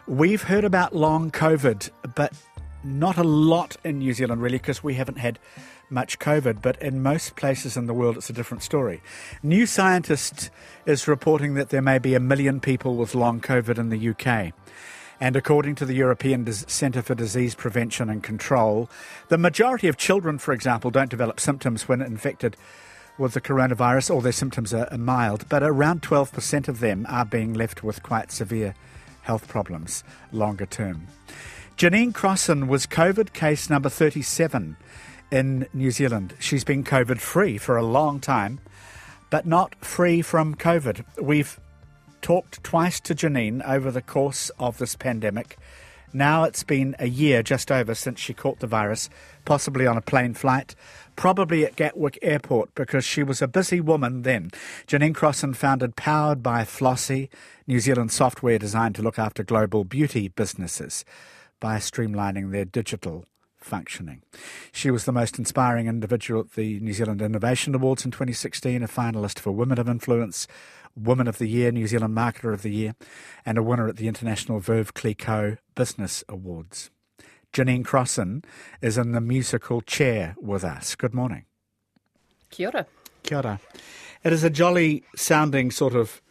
We've heard about long COVID, but not a lot in New Zealand really, because we haven't had much COVID, but in most places in the world it's a different story. New Scientist is reporting that there may be 1 million people with long COVID in the UK. And according to the European Centre for Disease Prevention and Control, the majority of children, for example, don't develop symptoms when infected with the coronavirus, or their symptoms are mild, but around 12% of them are being left with quite severe health problems longer term. Janine Crossan was COVID case number 37 in New Zealand. She's been COVID-free for a long time, but not free from COVID. We've talked twice to Janine over the course of this pandemic. Now it's been a year just over since she caught the virus, possibly on a plane flight, probably at Gatwick Airport, because she was a busy woman then. Janine Crossan founded Powered by Flossie, New Zealand software designed to look after global beauty businesses by streamlining their digital functioning. She was the most inspiring individual at the New Zealand Innovation Awards in 2016, a finalist for Women of Influence, Woman of the Year, New Zealand Marketer of the Year, and a winner at the International Veuve Clicquot Business Awards. Janine Crossan is in the musical chair with us. Good morning. Kia ora. Kia ora. It is a jolly sounding sort of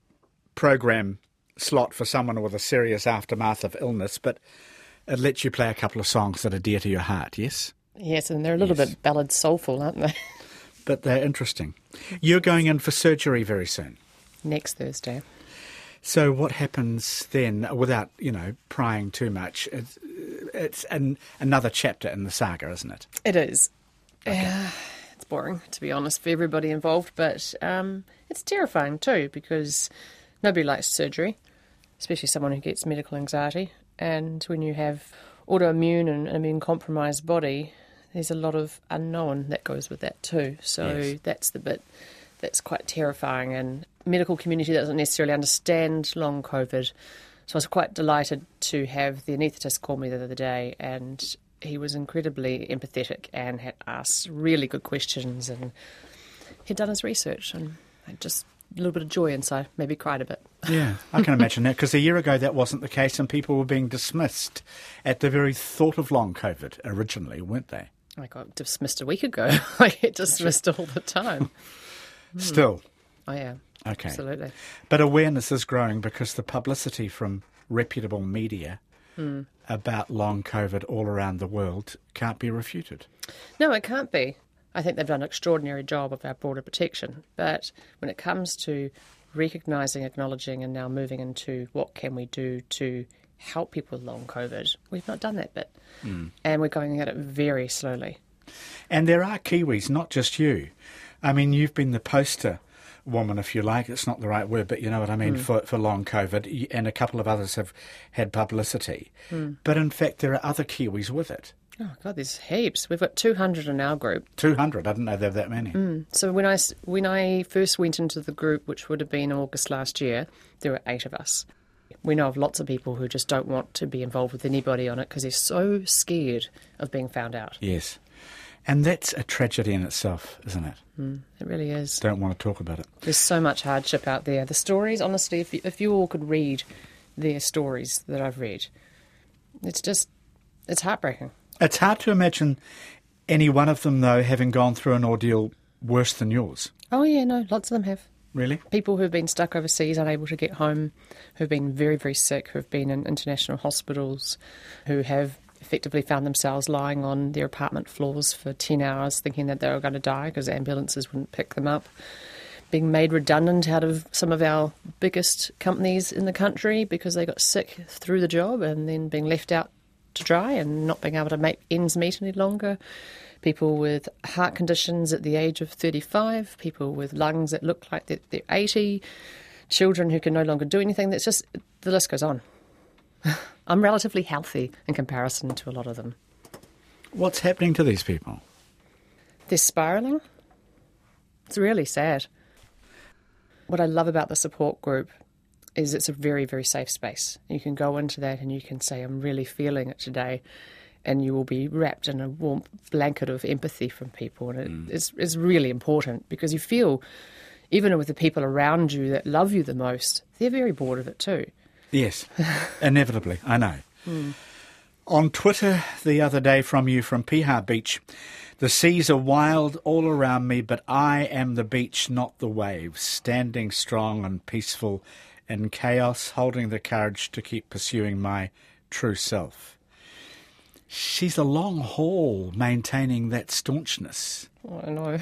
program slot for someone with a serious aftermath of illness, but it lets you play a couple of songs that are dear to your heart, yes? Yes, and they're a little bit ballad soulful, aren't they? But they're interesting. You're going in for surgery very soon. Next Thursday. So what happens then, without, prying too much? It's another chapter in the saga, isn't it? It is. Okay. It's boring, to be honest, for everybody involved, but it's terrifying too, because nobody likes surgery, especially someone who gets medical anxiety. And when you have autoimmune and immune-compromised body, there's a lot of unknown that goes with that too. So yes. That's the bit that's quite terrifying, and medical community doesn't necessarily understand long COVID. So I was quite delighted to have the anaesthetist call me the other day, and he was incredibly empathetic and had asked really good questions, and he'd done his research, and just a little bit of joy inside, maybe cried a bit. Yeah, I can imagine that, because a year ago that wasn't the case, and people were being dismissed at the very thought of long COVID originally, weren't they? I got dismissed a week ago. I get dismissed all the time. Still? Oh, yeah. Okay. Absolutely. But awareness is growing because the publicity from reputable media about long COVID all around the world can't be refuted. No, it can't be. I think they've done an extraordinary job of our border protection. But when it comes to recognising, acknowledging, and now moving into what can we do to help people with long COVID, we've not done that bit. And we're going at it very slowly. And there are Kiwis, not just you. I mean, you've been the poster woman, if you like. It's not the right word, but you know what I mean, for long COVID. And a couple of others have had publicity. But in fact, there are other Kiwis with it. Oh, God, there's heaps. We've got 200 in our group. 200? I didn't know there were that many. So when I first went into the group, which would have been August last year, there were 8 of us. We know of lots of people who just don't want to be involved with anybody on it because they're so scared of being found out. Yes. And that's a tragedy in itself, isn't it? It really is. Don't want to talk about it. There's so much hardship out there. The stories, honestly, if you all could read their stories that I've read, it's heartbreaking. It's hard to imagine any one of them, though, having gone through an ordeal worse than yours. Oh, yeah, no, lots of them have. Really? People who've been stuck overseas, unable to get home, who've been very, very sick, who've been in international hospitals, who have effectively found themselves lying on their apartment floors for 10 hours thinking that they were going to die because ambulances wouldn't pick them up, being made redundant out of some of our biggest companies in the country because they got sick through the job, and then being left out to dry and not being able to make ends meet any longer. People with heart conditions at the age of 35, people with lungs that look like they're 80, children who can no longer do anything. That's just, the list goes on. I'm relatively healthy in comparison to a lot of them. What's happening to these people? They're spiralling. It's really sad. What I love about the support group is it's a very, very safe space. You can go into that and you can say, I'm really feeling it today. And you will be wrapped in a warm blanket of empathy from people. And it's really important because you feel, even with the people around you that love you the most, they're very bored of it too. Yes, inevitably, I know. On Twitter the other day from Piha Beach, the seas are wild all around me, but I am the beach, not the waves, standing strong and peaceful in chaos, holding the courage to keep pursuing my true self. She's a long haul maintaining that staunchness. Oh, I know.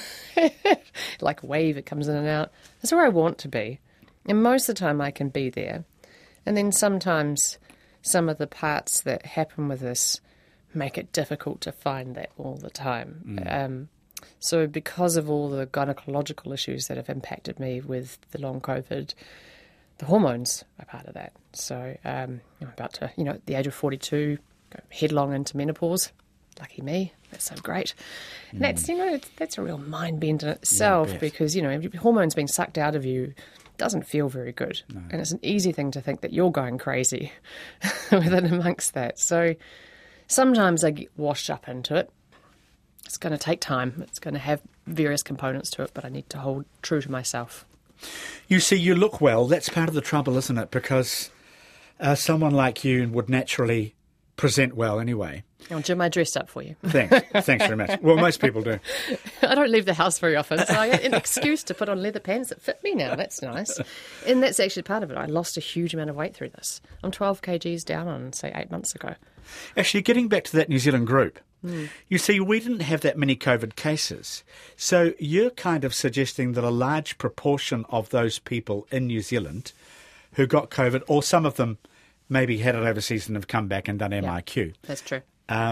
Like a wave, it comes in and out. That's where I want to be. And most of the time I can be there. And then sometimes some of the parts that happen with this make it difficult to find that all the time. So because of all the gynecological issues that have impacted me with the long COVID, the hormones are part of that. So I'm about to, at the age of 42, go headlong into menopause. Lucky me. That's so great. And that's a real mind bend in itself because, hormones being sucked out of you doesn't feel very good. No. And it's an easy thing to think that you're going crazy within amongst that. So sometimes I get washed up into it. It's going to take time. It's going to have various components to it, but I need to hold true to myself. You see, you look well. That's part of the trouble, isn't it? Because someone like you would naturally present well anyway. Oh, Jim, I dressed up for you. Thanks very much. Well, most people do. I don't leave the house very often, so I get an excuse to put on leather pants that fit me now. That's nice. And that's actually part of it. I lost a huge amount of weight through this. I'm 12 kgs down on, say, 8 months ago. Actually, getting back to that New Zealand group, you see, we didn't have that many COVID cases. So you're kind of suggesting that a large proportion of those people in New Zealand who got COVID, or some of them maybe had it overseas and have come back and done MIQ. That's true.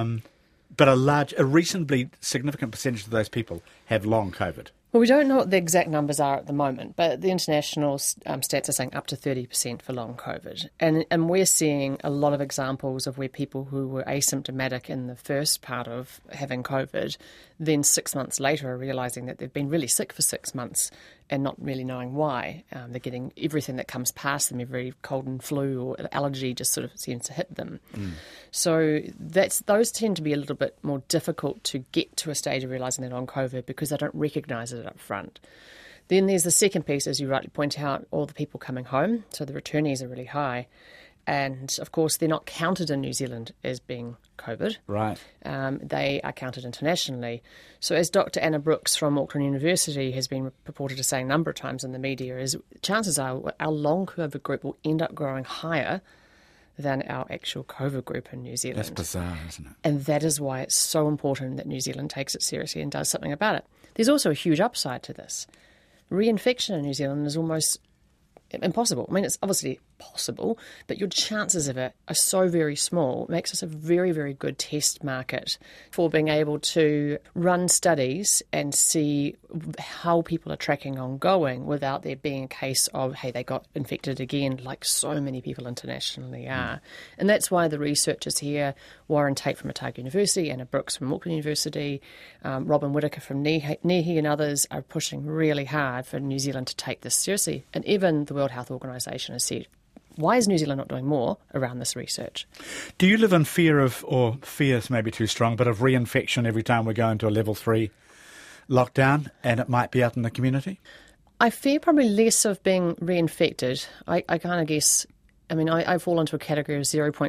But a reasonably significant percentage of those people have long COVID. Well, we don't know what the exact numbers are at the moment, but the international stats are saying up to 30% for long COVID. And we're seeing a lot of examples of where people who were asymptomatic in the first part of having COVID, then 6 months later are realising that they've been really sick for 6 months and not really knowing why. They're getting everything that comes past them, every cold and flu or allergy just sort of seems to hit them. So those tend to be a little bit more difficult to get to a stage of realising they're on COVID because they don't recognise it up front. Then there's the second piece, as you rightly point out, all the people coming home. So the returnees are really high. And, of course, they're not counted in New Zealand as being COVID. Right. They are counted internationally. So as Dr. Anna Brooks from Auckland University has been purported to say a number of times in the media, is chances are our long COVID group will end up growing higher than our actual COVID group in New Zealand. That's bizarre, isn't it? And that is why it's so important that New Zealand takes it seriously and does something about it. There's also a huge upside to this. Reinfection in New Zealand is almost impossible. I mean, it's obviously possible, but your chances of it are so very small. It makes us a very, very good test market for being able to run studies and see how people are tracking ongoing without there being a case of, hey, they got infected again, like so many people internationally are. And that's why the researchers here, Warren Tate from Otago University, Anna Brooks from Auckland University, Robin Whittaker from NEHI and others are pushing really hard for New Zealand to take this seriously. And even the World Health Organization has said, why is New Zealand not doing more around this research? Do you live in fear of, or fear is maybe too strong, but of reinfection every time we go into a level 3 lockdown and it might be out in the community? I fear probably less of being reinfected. I kind of guess, I mean, I fall into a category of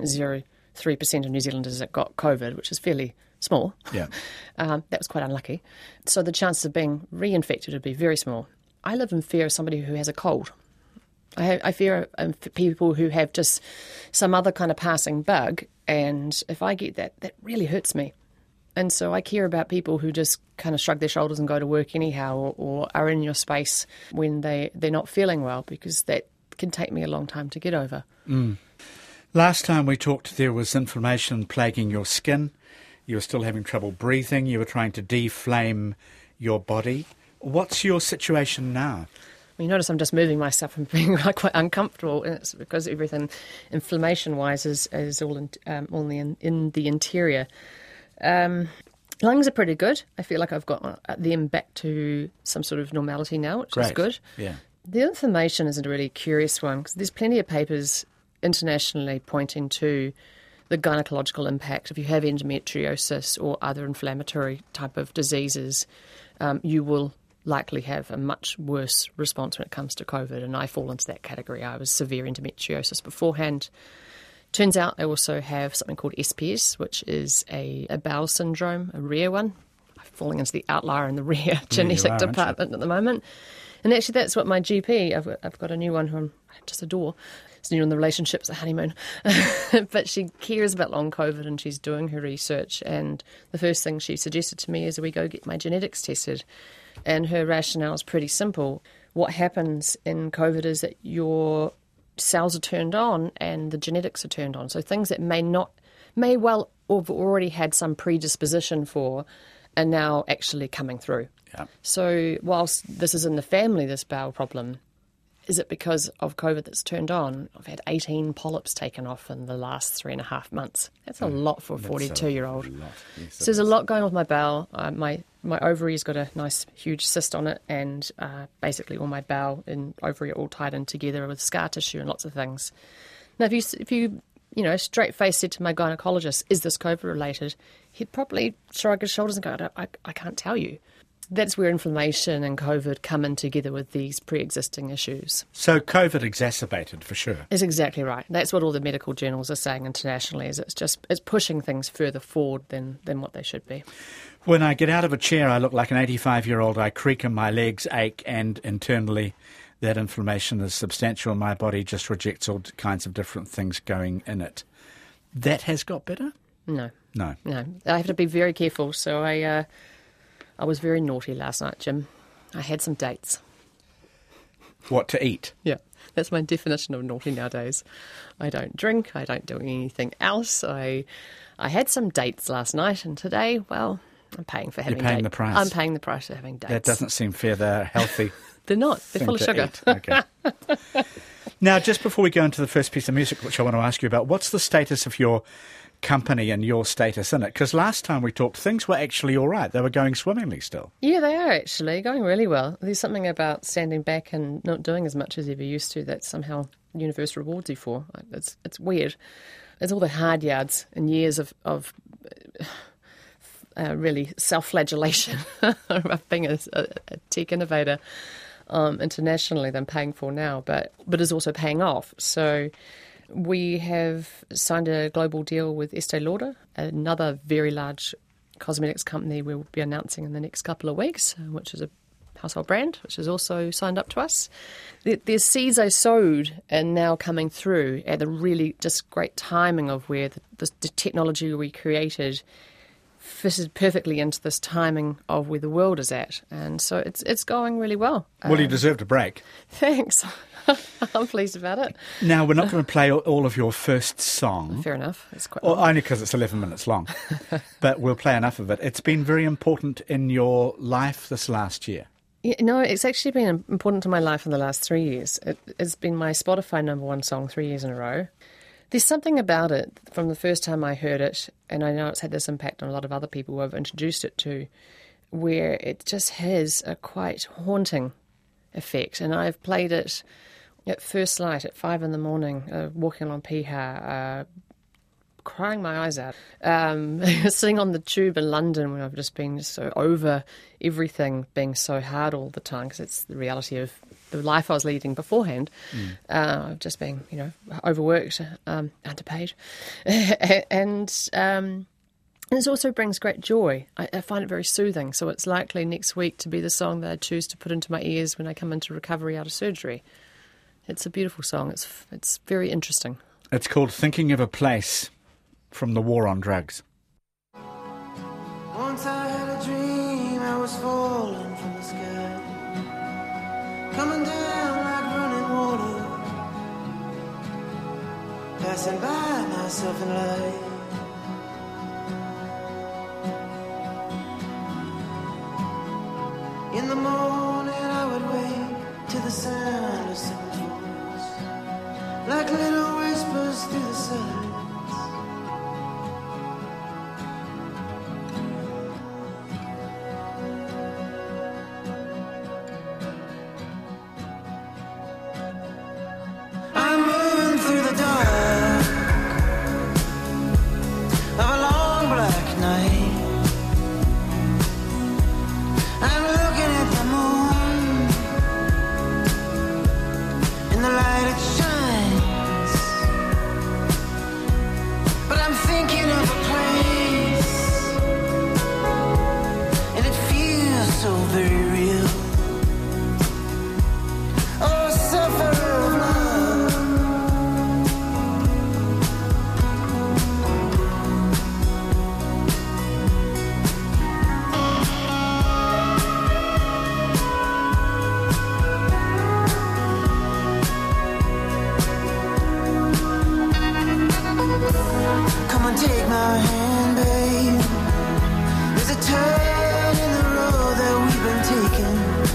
0.03% of New Zealanders that got COVID, which is fairly small. Yeah. That was quite unlucky. So the chances of being reinfected would be very small. I live in fear of somebody who has a cold. I fear people who have just some other kind of passing bug, and if I get that, that really hurts me. And so I care about people who just kind of shrug their shoulders and go to work anyhow, or are in your space when they're not feeling well, because that can take me a long time to get over. Last time we talked, there was inflammation plaguing your skin. You were still having trouble breathing. You were trying to deflame your body. What's your situation now? You notice I'm just moving myself and being quite uncomfortable, and it's because everything, inflammation-wise, is all in the interior. Lungs are pretty good. I feel like I've got them back to some sort of normality now, which is good. Yeah. The inflammation is a really curious one, because there's plenty of papers internationally pointing to the gynecological impact. If you have endometriosis or other inflammatory type of diseases, you will likely have a much worse response when it comes to COVID, and I fall into that category. I was severe endometriosis beforehand. Turns out I also have something called SPS, which is a bowel syndrome, a rare one. I'm falling into the outlier in the rare genetic department at the moment. And actually that's what my GP, I've got a new one who I just adore. It's new in the relationship, it's a honeymoon. But she cares about long COVID and she's doing her research. And the first thing she suggested to me is we go get my genetics tested. And her rationale is pretty simple. What happens in COVID is that your cells are turned on and the genetics are turned on. So things that may well have already had some predisposition for are now actually coming through. Yeah. So whilst this is in the family, this bowel problem, is it because of COVID that's turned on? I've had 18 polyps taken off in the last 3.5 months. That's a lot for a 42-year-old. Yes, so there's a lot going on with my bowel. My ovary's got a nice huge cyst on it, and basically all my bowel and ovary are all tied in together with scar tissue and lots of things. Now, if you straight face said to my gynecologist, is this COVID related? He'd probably shrug his shoulders and go, I can't tell you. That's where inflammation and COVID come in together with these pre-existing issues. So COVID exacerbated, for sure. Is exactly right. That's what all the medical journals are saying internationally, is it's pushing things further forward than what they should be. When I get out of a chair, I look like an 85-year-old. I creak and my legs ache, and internally that inflammation is substantial. My body just rejects all kinds of different things going in it. That has got better? No. No. I have to be very careful. So I was very naughty last night, Jim. I had some dates. What to eat? Yeah, that's my definition of naughty nowadays. I don't drink. I don't do anything else. I had some dates last night, and today, well, I'm paying for having dates. You're paying the price. I'm paying the price for having dates. That doesn't seem fair. They're healthy. They're not. They're full of sugar. Okay. Now, just before we go into the first piece of music, which I want to ask you about, what's the status of your company and your status in it? Because last time we talked, things were actually all right. They were going swimmingly still. Yeah, they are actually going really well. There's something about standing back and not doing as much as you ever used to that somehow the universe rewards you for. It's weird. It's all the hard yards and years of really self-flagellation of being a tech innovator internationally that I'm paying for now, but is also paying off. So we have signed a global deal with Estee Lauder, another very large cosmetics company we'll be announcing in the next couple of weeks, which is a household brand, which has also signed up to us. The seeds I sowed are now coming through at the really just great timing of where the technology we created fitted perfectly into this timing of where the world is at. And so it's going really well. Well, you deserved a break. Thanks. I'm pleased about it. Now, we're not going to play all of your first song. Fair enough. It's quite long. Only because it's 11 minutes long. But we'll play enough of it. It's been very important in your life this last year. Yeah, no, it's actually been important to my life in the last 3 years. It's been my Spotify #1 song 3 years in a row. There's something about it from the first time I heard it, and I know it's had this impact on a lot of other people who I've introduced it to, where it just has a quite haunting effect. And I've played it at first light at 5 a.m, walking along Piha, crying my eyes out, sitting on the tube in London when I've just been so over everything being so hard all the time, because it's the reality of the life I was leading beforehand. I've just been, overworked, underpaid. And it also brings great joy. I find it very soothing. So it's likely next week to be the song that I choose to put into my ears when I come into recovery out of surgery. It's a beautiful song. It's very interesting. It's called Thinking of a Place, from the War on Drugs. Once I had a dream I was falling from the sky, coming down like running water, passing by myself in light. In the morning I would wake to the sound of simple voice, like little whispers through the silence. I'm moving through the dark of a long black night. I'm looking at the moon and take my hand, babe. There's a turn in the road that we've been taking.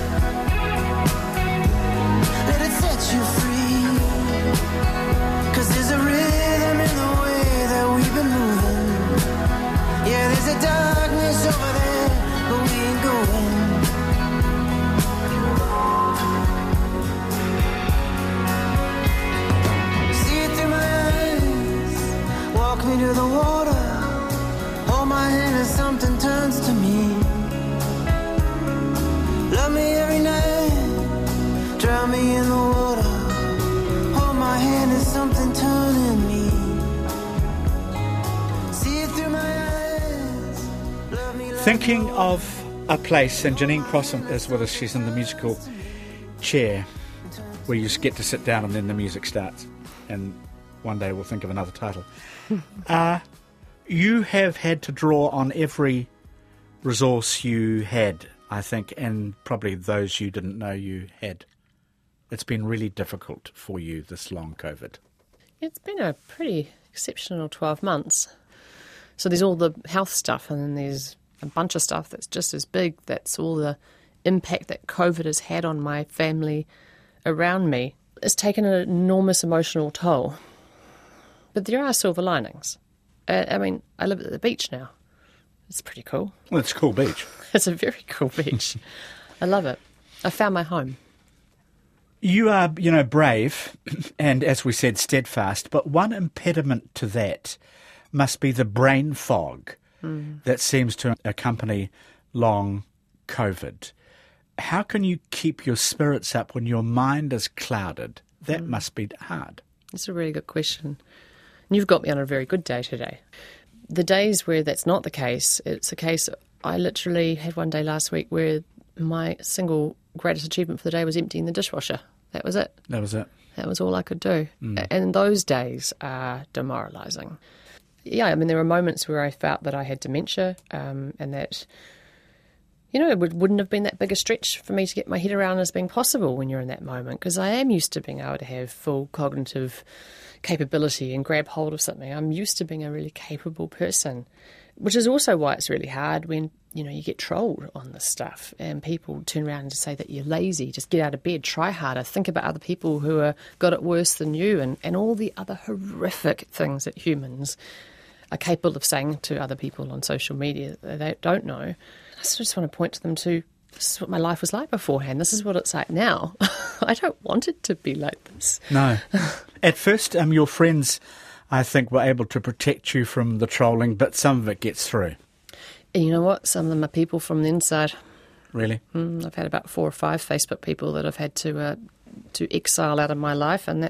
Let it set you free. 'Cause there's a rhythm in the way that we've been moving. Yeah, there's a darkness over there, but we ain't going. See it through my eyes. Walk me to the water. Hold my hand as something turns to me. Love me every night. Drown me in the water. Hold my hand as something turning me. See it through my eyes. Love me, Thinking of a place, and Janine Crossum is with us. She's in the musical chair where you just get to sit down and then the music starts. And one day we'll think of another title. You have had to draw on every resource you had, I think, and probably those you didn't know you had. It's been really difficult for you, this long COVID. It's been a pretty exceptional 12 months. So there's all the health stuff, and then there's a bunch of stuff that's just as big. That's all the impact that COVID has had on my family around me. It's taken an enormous emotional toll. But there are silver linings. I mean, I live at the beach now. It's pretty cool. Well, it's a cool beach. It's a very cool beach. I love it. I found my home. You are, brave and, as we said, steadfast, but one impediment to that must be the brain fog that seems to accompany long COVID. How can you keep your spirits up when your mind is clouded? That must be hard. That's a really good question. And you've got me on a very good day today. The days where that's not the case, it's a case, I literally had one day last week where my single greatest achievement for the day was emptying the dishwasher. That was it. That was it. That was all I could do. And those days are demoralising. Yeah, I mean, there were moments where I felt that I had dementia and that, it wouldn't have been that big a stretch for me to get my head around as being possible when you're in that moment, because I am used to being able to have full cognitive capability and grab hold of something. I'm used to being a really capable person, which is also why it's really hard when, you get trolled on this stuff and people turn around and say that you're lazy, just get out of bed, try harder, think about other people who are got it worse than you, and all the other horrific things that humans are capable of saying to other people on social media that they don't know. I just want to point to them to, this is what my life was like beforehand. This is what it's like now. I don't want it to be like this. No. At first, your friends, I think, were able to protect you from the trolling, but some of it gets through. And you know what? Some of them are people from the inside. Really? I've had about 4 or 5 Facebook people that I've had to exile out of my life, and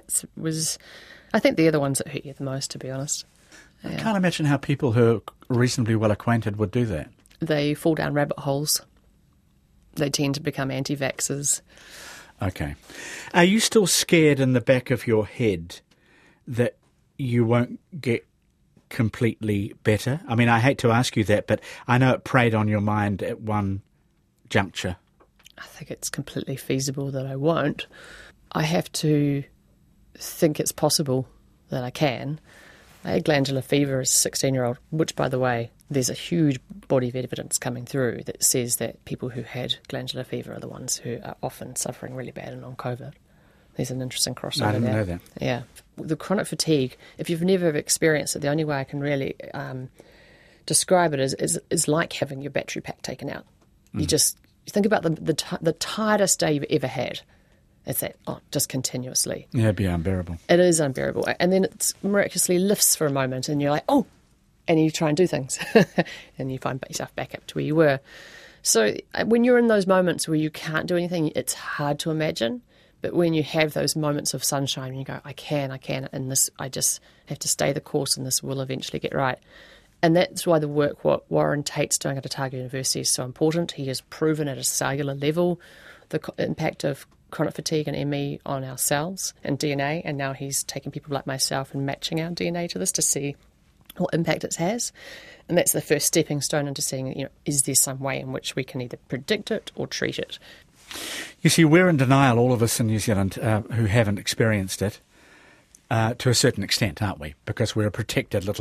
I think they're the ones that hurt you the most, to be honest. Yeah. I can't imagine how people who are reasonably well acquainted would do that. They fall down rabbit holes. They tend to become anti-vaxxers. Okay. Are you still scared in the back of your head that you won't get completely better? I mean, I hate to ask you that, but I know it preyed on your mind at one juncture. I think it's completely feasible that I won't. I have to think it's possible that I can. I had glandular fever as a 16-year-old, which, by the way, there's a huge body of evidence coming through that says that people who had glandular fever are the ones who are often suffering really bad and on COVID. There's an interesting crossover there. I didn't know that. Yeah. The chronic fatigue, if you've never experienced it, the only way I can really describe it is like having your battery pack taken out. You think about the tiredest day you've ever had. It's that, just continuously. Yeah, it'd be unbearable. It is unbearable. And then it miraculously lifts for a moment and you're like, oh, and you try and do things. and you find yourself back up to where you were. So when you're in those moments where you can't do anything, it's hard to imagine. But when you have those moments of sunshine, you go, I can, and this, I just have to stay the course and this will eventually get right. And that's why the work what Warren Tate's doing at Otago University is so important. He has proven at a cellular level the impact of chronic fatigue and ME on our cells and DNA, and now he's taking people like myself and matching our DNA to this to see what impact it has. And that's the first stepping stone into seeing, is there some way in which we can either predict it or treat it? You see, we're in denial, all of us in New Zealand who haven't experienced it, to a certain extent, aren't we? Because we're a protected little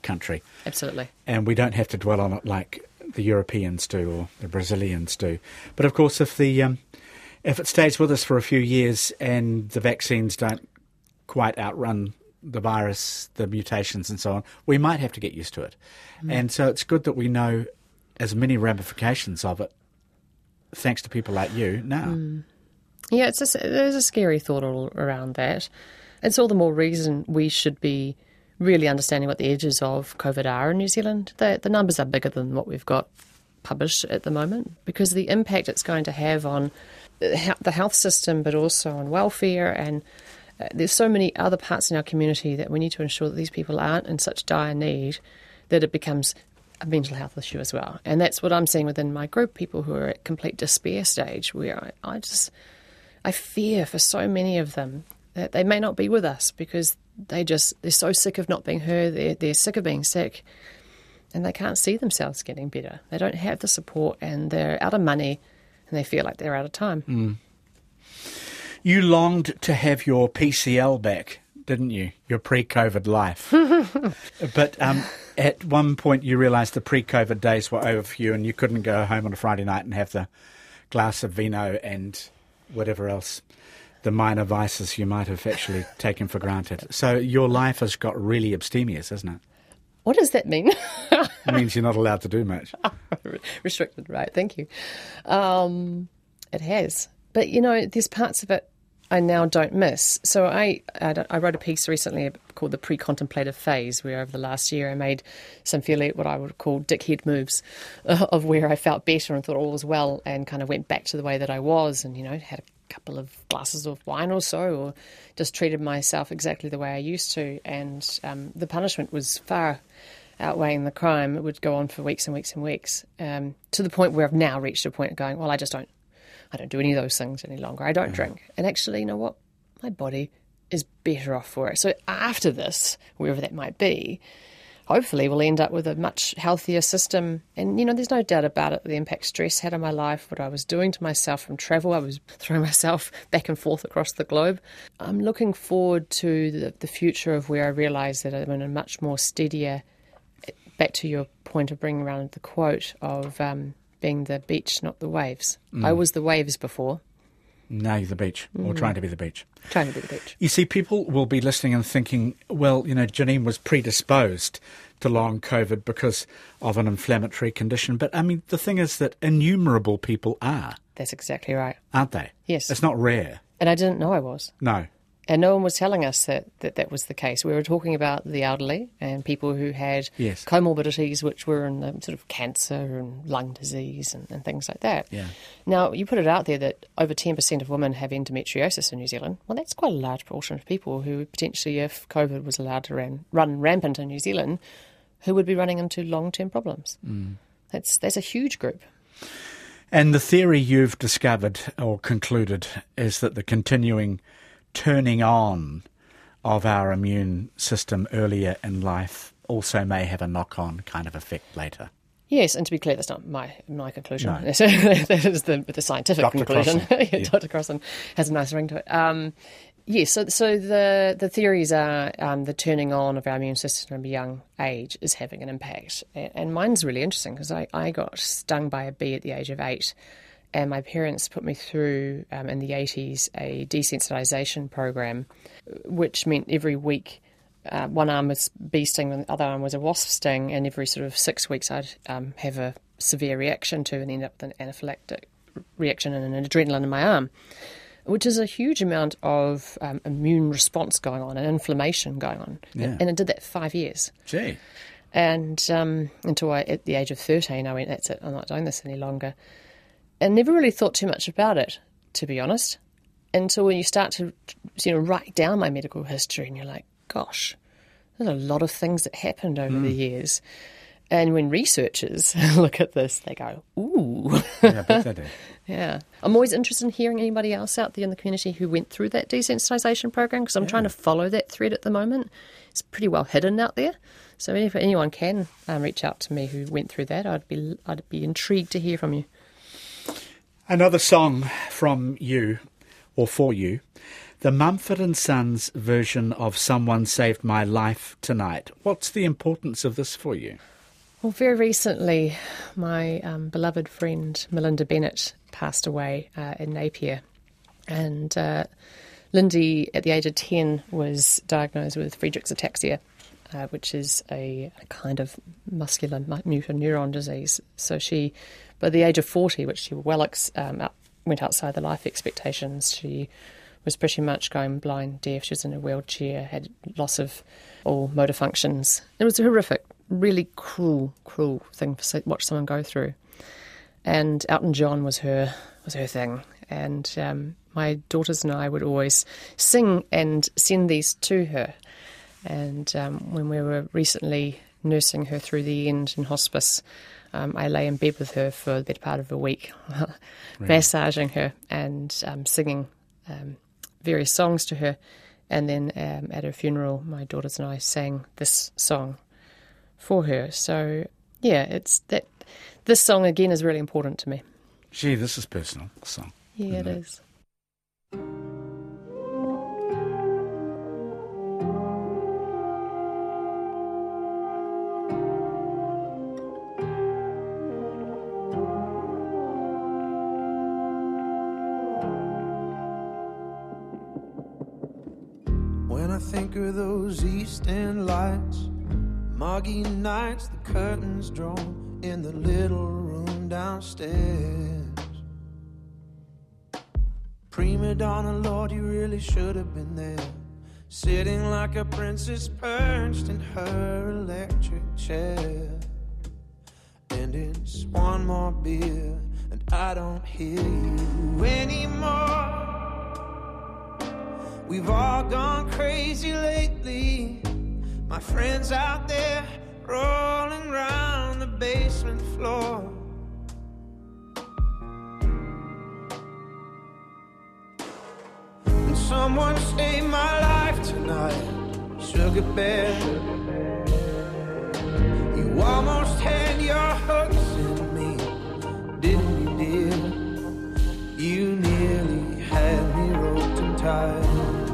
country. Absolutely. And we don't have to dwell on it like the Europeans do or the Brazilians do. But of course, if it stays with us for a few years and the vaccines don't quite outrun the virus, the mutations and so on, we might have to get used to it. And so it's good that we know as many ramifications of it, thanks to people like you now. Yeah, there's a scary thought all around that. It's all the more reason we should be really understanding what the edges of COVID are in New Zealand. The numbers are bigger than what we've got published at the moment, because the impact it's going to have on the health system, but also on welfare, and there's so many other parts in our community that we need to ensure that these people aren't in such dire need that it becomes a mental health issue as well. And that's what I'm seeing within my group, people who are at complete despair stage, where I fear for so many of them that they may not be with us because they're so sick of not being heard, they're sick of being sick, and they can't see themselves getting better. They don't have the support, and they're out of money, and they feel like they're out of time. You longed to have your PCL back, didn't you? Your pre-COVID life. But at one point you realised the pre-COVID days were over for you and you couldn't go home on a Friday night and have the glass of vino and whatever else, the minor vices you might have actually taken for granted. So your life has got really abstemious, hasn't it? What does that mean? It means you're not allowed to do much. Restricted, right, thank you. It has. But, there's parts of it I now don't miss. So I wrote a piece recently called The Pre-Contemplative Phase, where over the last year I made some fairly what I would call dickhead moves of where I felt better and thought all was well, and kind of went back to the way that I was and, had a couple of glasses of wine or so, or just treated myself exactly the way I used to. And the punishment was far outweighing the crime. It would go on for weeks and weeks and weeks, to the point where I've now reached a point of going, well, I don't do any of those things any longer. I don't drink. And actually, you know what? My body is better off for it. So after this, wherever that might be, hopefully we'll end up with a much healthier system. And, there's no doubt about it, the impact stress had on my life, what I was doing to myself from travel. I was throwing myself back and forth across the globe. I'm looking forward to the future of where I realise that I'm in a much more steadier, back to your point of bringing around the quote of being the beach, not the waves. I was the waves before. Now you're the beach, or trying to be the beach. Trying to be the beach. You see, people will be listening and thinking, well, Janine was predisposed to long COVID because of an inflammatory condition. But, the thing is that innumerable people are. That's exactly right. Aren't they? Yes. It's not rare. And I didn't know I was. No. And no one was telling us that was the case. We were talking about the elderly and people who had comorbidities, which were in the sort of cancer and lung disease and things like that. Yeah. Now, you put it out there that over 10% of women have endometriosis in New Zealand. Well, that's quite a large portion of people who potentially, if COVID was allowed to run rampant in New Zealand, who would be running into long-term problems. That's a huge group. And the theory you've discovered or concluded is that the continuing turning on of our immune system earlier in life also may have a knock-on kind of effect later. Yes, and to be clear, that's not my conclusion. No. That is the scientific Dr. conclusion. Crossan. Yeah. Dr. Crossan has a nice ring to it. Yes, so the theories are the turning on of our immune system at a young age is having an impact. And mine's really interesting because I got stung by a bee at the age of 8. And my parents put me through, in the 80s, a desensitisation program, which meant every week one arm was bee sting and the other arm was a wasp sting, and every sort of 6 weeks I'd have a severe reaction to and end up with an anaphylactic reaction and an adrenaline in my arm, which is a huge amount of immune response going on and inflammation going on. Yeah. And it did that for 5 years. Gee. And until at the age of 13, I went, that's it, I'm not doing this any longer. And never really thought too much about it, to be honest, until when you start to write down my medical history and you're like, gosh, there's a lot of things that happened over the years. And when researchers look at this, they go, ooh. Yeah, I bet they do. Yeah. I'm always interested in hearing anybody else out there in the community who went through that desensitisation program, because I'm trying to follow that thread at the moment. It's pretty well hidden out there. So if anyone can reach out to me who went through that, I'd be intrigued to hear from you. Another song from you, or for you, the Mumford & Sons version of Someone Saved My Life Tonight. What's the importance of this for you? Well, very recently, my beloved friend Melinda Bennett passed away in Napier. And Lindy, at the age of 10, was diagnosed with Friedreich's ataxia, which is a kind of muscular motor neuron disease. So she, by the age of 40, which she went outside the life expectations, she was pretty much going blind, deaf. She was in a wheelchair, had loss of all motor functions. It was horrific, really cruel thing to watch someone go through. And Elton John was her thing. And my daughters and I would always sing and send these to her. And when we were recently nursing her through the end in hospice, I lay in bed with her for the better part of a week, massaging her and singing various songs to her. And then at her funeral, my daughters and I sang this song for her. So, yeah, it's that. This song, again, is really important to me. Gee, this is personal song. Yeah, it is. When I think of those East End lights, muggy nights, the curtains drawn in the little room downstairs. Prima donna, Lord, you really should have been there, sitting like a princess perched in her electric chair. And it's one more beer and I don't hear you anymore. We've all gone crazy lately. My friends out there rolling round the basement floor. And someone saved my life tonight, Sugar Bear. You almost had your hooks in me, didn't you, dear? You nearly had me roped and tied.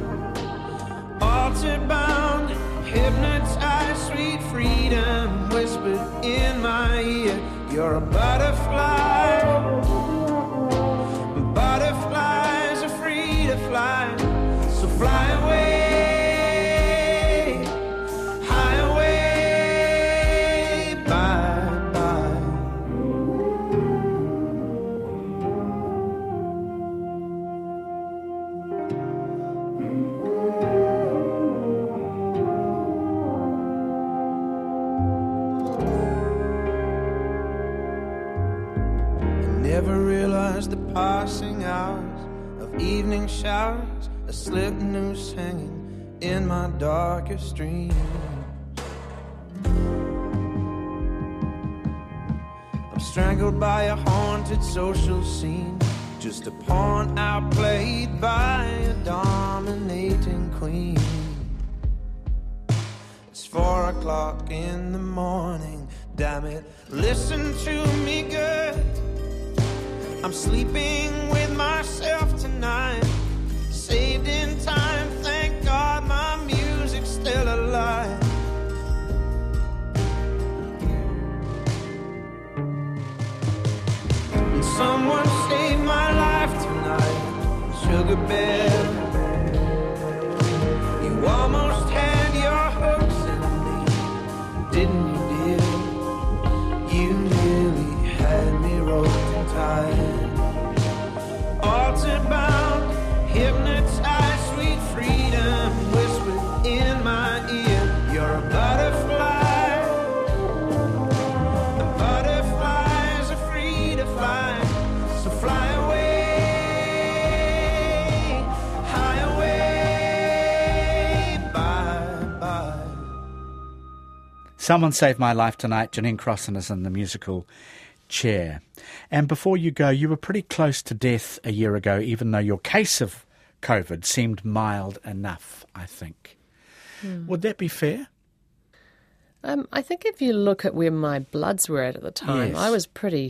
Altar bound, hypnotized, sweet freedom whispered in my ear. You're a butterfly. Butterflies are free to fly, so fly away, high away, bye bye. Never realized the passing hours of evening showers, a slip noose hanging in my darkest dreams. I'm strangled by a haunted social scene, just a pawn outplayed by a dominating queen. It's 4 o'clock in the morning, damn it, listen to me good. I'm sleeping with myself tonight, saved in time, thank God my music's still alive. And someone saved my life tonight, Sugar Bear. You almost had your hooks in me, didn't you, dear? You nearly had me roped and tied. Altar bound, hypnotized, sweet freedom whispered in my ear. You're a butterfly. The butterflies are free to fly, so fly away, high away, bye bye. Someone Saved My Life Tonight. Janine Crossan is in the musical chair. And before you go, you were pretty close to death a year ago, even though your case of COVID seemed mild enough, I think. Would that be fair? I think if you look at where my bloods were at the time, Yes. I was pretty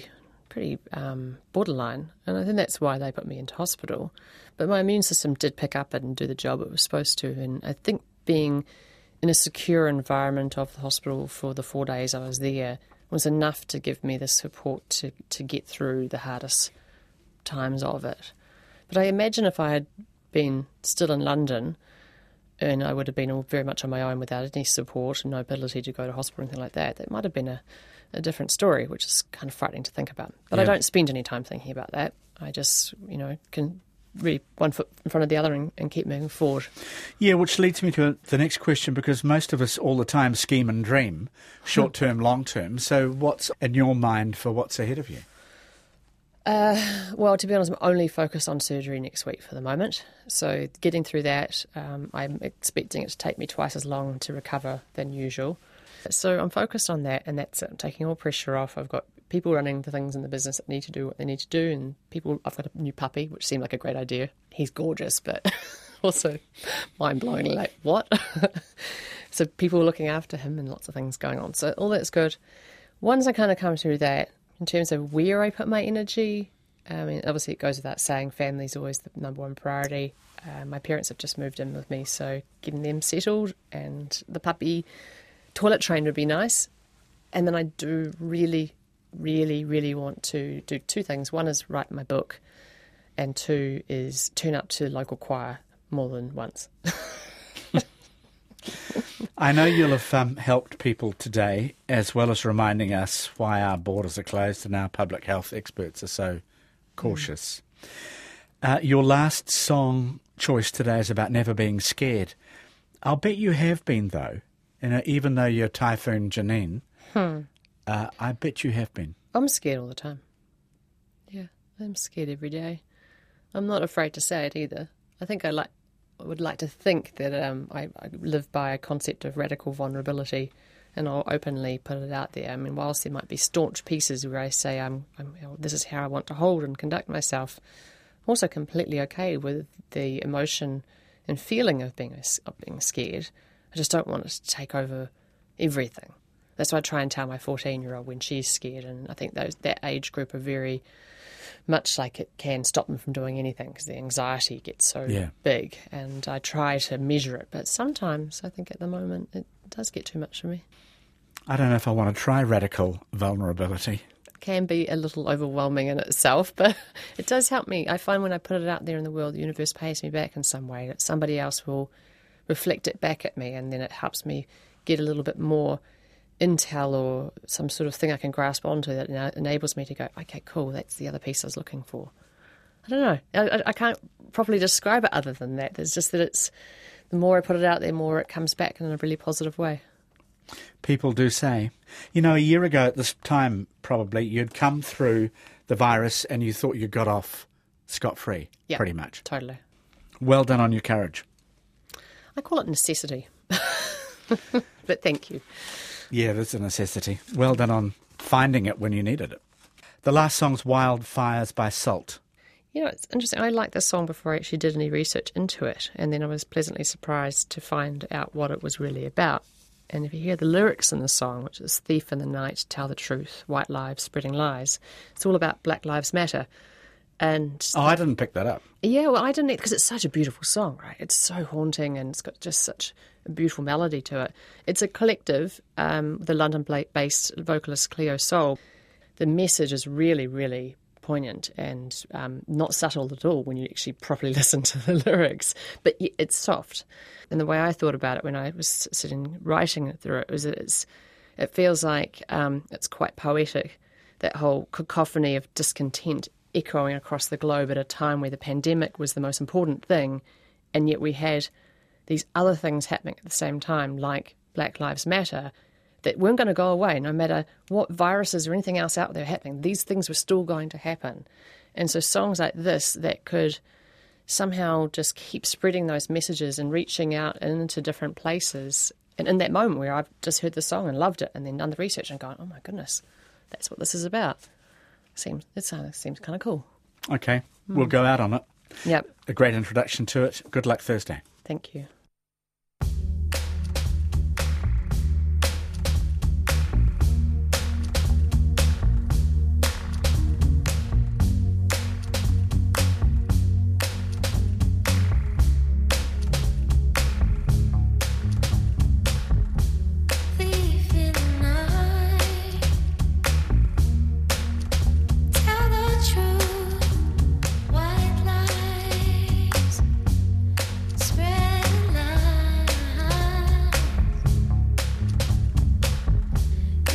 borderline, and I think that's why they put me into hospital. But my immune system did pick up and do the job it was supposed to, and I think being in a secure environment of the hospital for the 4 days I was there was enough to give me the support to get through the hardest times of it. But I imagine if I had been still in London, and I would have been very much on my own without any support and no ability to go to hospital or anything like that, that might have been a different story, which is kind of frightening to think about. But I don't spend any time thinking about that. I just, can really one foot in front of the other and keep moving forward. Yeah, which leads me to the next question, because most of us all the time scheme and dream, short-term, long-term. So what's in your mind for what's ahead of you? Well, to be honest, I'm only focused on surgery next week for the moment. So getting through that, I'm expecting it to take me twice as long to recover than usual. So I'm focused on that, and that's it. I'm taking all pressure off. I've got people running the things in the business that need to do what they need to do, and I've got a new puppy, which seemed like a great idea. He's gorgeous, but also mind-blowing, like, what? So people are looking after him and lots of things going on. So all that's good. Once I kind of come through that, in terms of where I put my energy, I mean, obviously it goes without saying, family's always the number one priority. My parents have just moved in with me, so getting them settled, and the puppy toilet train would be nice. And then I do really, really, really want to do two things. One is write my book, and two is turn up to local choir more than once. I know you'll have helped people today, as well as reminding us why our borders are closed and our public health experts are so cautious. Your last song choice today is about never being scared. I'll bet you have been, though. Even though you're Typhoon Janine, I bet you have been. I'm scared all the time. Yeah, I'm scared every day. I'm not afraid to say it either. I think I would like to think that I live by a concept of radical vulnerability, and I'll openly put it out there. I mean, whilst there might be staunch pieces where I say this is how I want to hold and conduct myself, I'm also completely okay with the emotion and feeling of being scared. I just don't want it to take over everything. That's what I try and tell my 14-year-old when she's scared, and I think that age group are very much like it can stop them from doing anything because the anxiety gets so big, and I try to measure it, but sometimes I think at the moment it does get too much for me. I don't know if I want to try radical vulnerability. It can be a little overwhelming in itself, but it does help me. I find when I put it out there in the world, the universe pays me back in some way, that somebody else will reflect it back at me, and then it helps me get a little bit more intel or some sort of thing I can grasp onto that enables me to go, okay, cool, that's the other piece I was looking for. I don't know. I can't properly describe it other than that. It's just that it's the more I put it out there, the more it comes back in a really positive way. People do say. A year ago at this time, probably, you'd come through the virus and you thought you got off scot-free, pretty much. Totally. Well done on your courage. I call it necessity. But thank you. Yeah, that's a necessity. Well done on finding it when you needed it. The last song's Wildfires by Salt. It's interesting. I liked this song before I actually did any research into it, and then I was pleasantly surprised to find out what it was really about. And if you hear the lyrics in the song, which is thief in the night, tell the truth, white lives spreading lies, it's all about Black Lives Matter. And I didn't pick that up. Yeah, well, I didn't, because it's such a beautiful song, right? It's so haunting, and it's got just such a beautiful melody to it. It's a collective, the London-based vocalist Cleo Sol. The message is really, really poignant and not subtle at all when you actually properly listen to the lyrics, but it's soft. And the way I thought about it when I was sitting writing it through it was that it feels like it's quite poetic, that whole cacophony of discontent echoing across the globe at a time where the pandemic was the most important thing, and yet we had these other things happening at the same time, like Black Lives Matter, that weren't going to go away no matter what viruses or anything else out there happening. These things were still going to happen. And so songs like this that could somehow just keep spreading those messages and reaching out into different places. And in that moment where I've just heard the song and loved it and then done the research and gone, oh my goodness, that's what this is about. It seems kind of cool. Okay, we'll go out on it. Yep. A great introduction to it. Good luck Thursday. Thank you.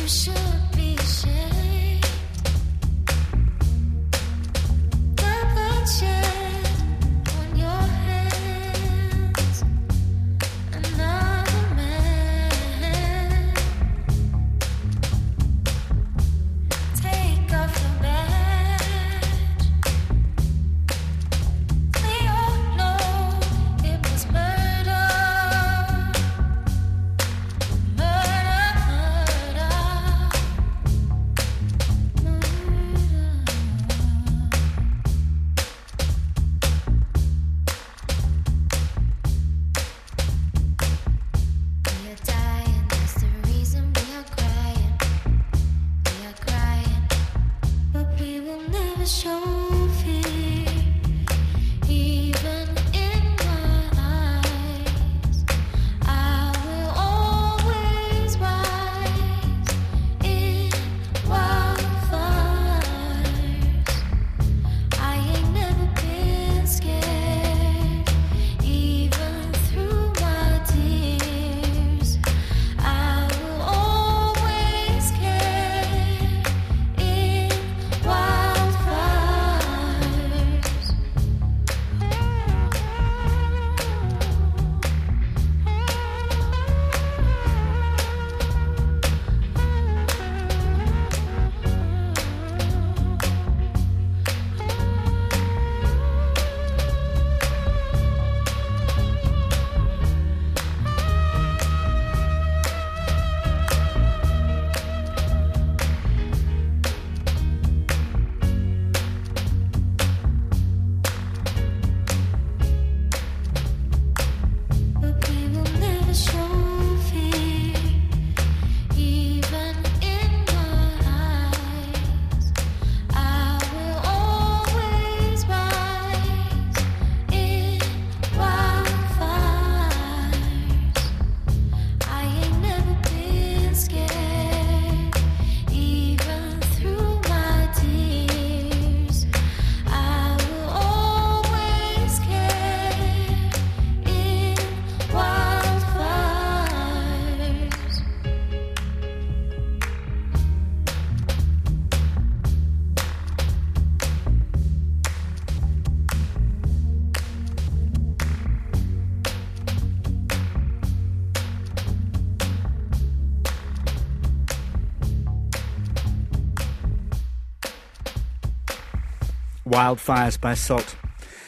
Wildfires by Salt.